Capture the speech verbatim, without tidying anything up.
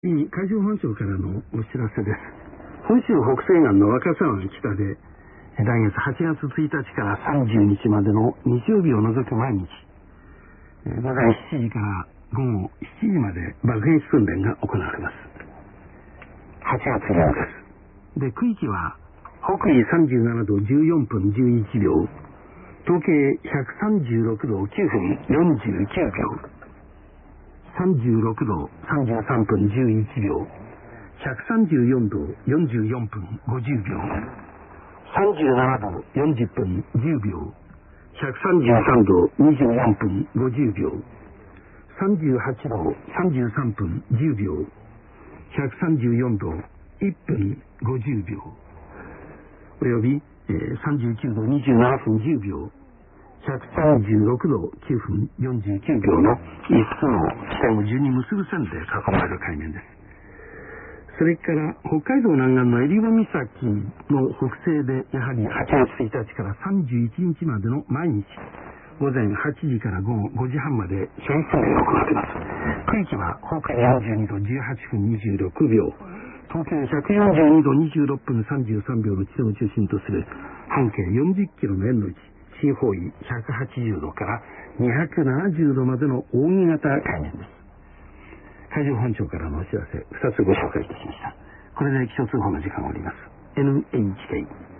次、海上保安庁からのお知らせです。本州北西岸の若狭湾北で、来月はちがつついたちからさんじゅうにちまでの日曜日を除く毎日、午前しちじから午後しちじまで爆撃訓練が行われます。はちがつようかです。で、区域は北緯さんじゅうななどじゅうよんぷんじゅういちびょう、東経ひゃくさんじゅうろくどきゅうふんよんじゅうきゅうびょう、さんじゅうろくどさんじゅうさんぷんじゅういちびょう、ひゃくさんじゅうよんどよんじゅうよんぷんごじゅうびょう、さんじゅうななどよんじゅっぷんじゅうびょう、ひゃくさんじゅうさんどにじゅうよんぷんごじゅうびょう、さんじゅうはちどさんじゅうさんぷんじゅうびょう、ひゃくさんじゅうよんどいっぷんごじゅうびょう、および、えー、さんじゅうきゅうどにじゅうななふんじゅうびょう、ひゃくさんじゅうろくどきゅうふんよんじゅうきゅうびょうのいっつの地点を順に結ぶ線で囲まれる海面です。それから北海道南岸の襟裳岬の北西で、やはりはちがつついたちからさんじゅういちにちまでの毎日午前はちじから午後ごじはんまで射撃訓練が行われます。区域は北緯よんじゅうにどじゅうはっぷんにじゅうろくびょう、東経ひゃくよんじゅうにどにじゅうろっぷんさんじゅうさんびょうの地点を中心とする半径よんじゅっキロの円の位置、新方位ひゃくはちじゅうどからにひゃくななじゅうどまでの扇形海面です。海上保安庁からのお知らせふたつご紹介いたしました。これで気象通報の時間を終わります。 エヌエイチケー